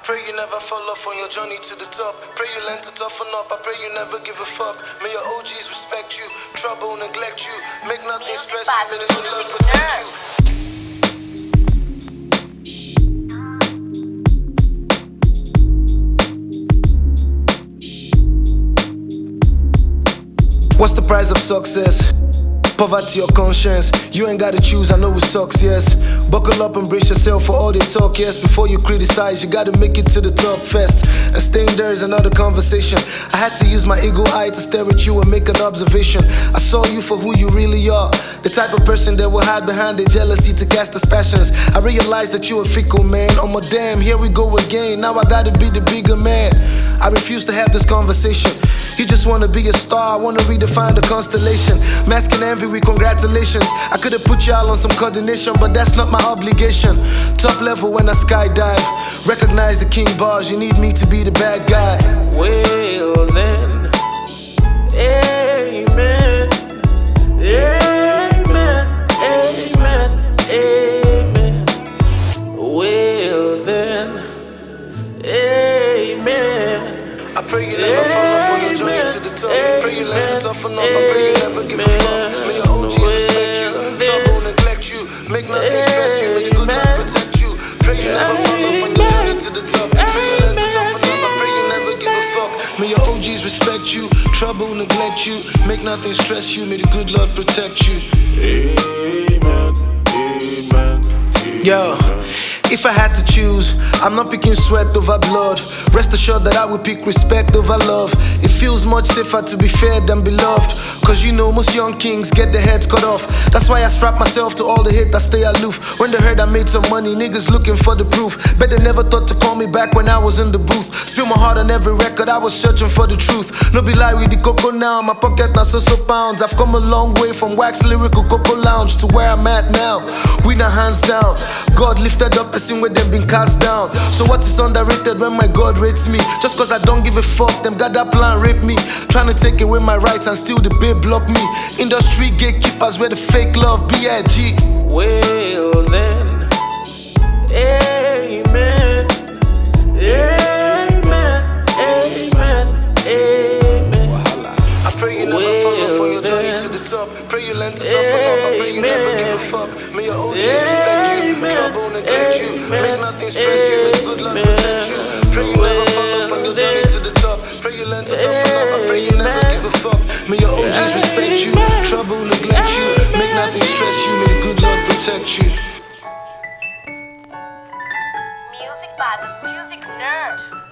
pray you never fall off on your journey to the top. Pray you learn to toughen up. I pray you never give a fuck. May your OGs respect you, trouble neglect you, make nothing stress you, may the good Lord protect you. What's the price of success? Poverty or conscience? You ain't gotta choose, I know it sucks, yes. Buckle up and brace yourself for all they talk, yes. Before you criticize, you gotta make it to the top first. And staying there is another conversation. I had to use my eagle eye to stare at you and make an observation. I saw you for who you really are, the type of person that will hide behind their jealousy to cast his passions. I realized that you a fickle man. Oh my damn, here we go again. Now I gotta be the bigger man. I refuse to have this conversation. You just wanna be a star, I wanna redefine the constellation. Masking envy with congratulations. I could've put y'all on some coordination, but that's not my obligation. Top level when I skydive. Recognize the king bars, you need me to be the bad guy. Well then, amen, amen, amen, amen. Well then, amen. I pray you never fall off on your journey to the top. Pray you learn to toughen up. I pray you never give a fuck. May your OGs respect you, trouble neglect you, make nothing stress you, may the good Lord protect you. Pray you never fall off on your journey to the top. Pray you learn to toughen up. I pray you never give a fuck. May your OGs respect you, trouble neglect you, make nothing stress you, may the good Lord protect you. Amen, amen, amen. Yo, if I had to choose, I'm not picking sweat over blood. Rest assured that I will pick respect over love. It feels much safer to be fair than beloved, cause you know most young kings get their heads cut off. That's why I strap myself to all the hate, I stay aloof. When they heard I made some money, niggas looking for the proof. Bet they never thought to call me back when I was in the booth. Spill my heart on every record, I was searching for the truth. No be lie with the cocoa now, my pocket not so pounds. I've come a long way from wax lyrical cocoa lounge to where I'm at now. We not hands down, God lifted up person where them been cast down. So what is underrated when my God rates me? Just cause I don't give a fuck, them got that plan rape me. Trying to take away my rights and still the babe block me. Industry gatekeepers where the fake love B.I.G. Well then, amen, amen, amen, amen. I pray you never fall off on your journey to the top. Pray you learn to toughen up. I pray you never give a fuck. May your OGs respect you, trouble neglect you, make nothing stress you, may the good Lord protect you. Pray you never fall off on your journey to the top. Pray you learn to toughen up. I pray you never give a fuck. May your OGs respect you, trouble neglect you, make nothing stress you, may the good Lord protect you. Music by the Music Nerd.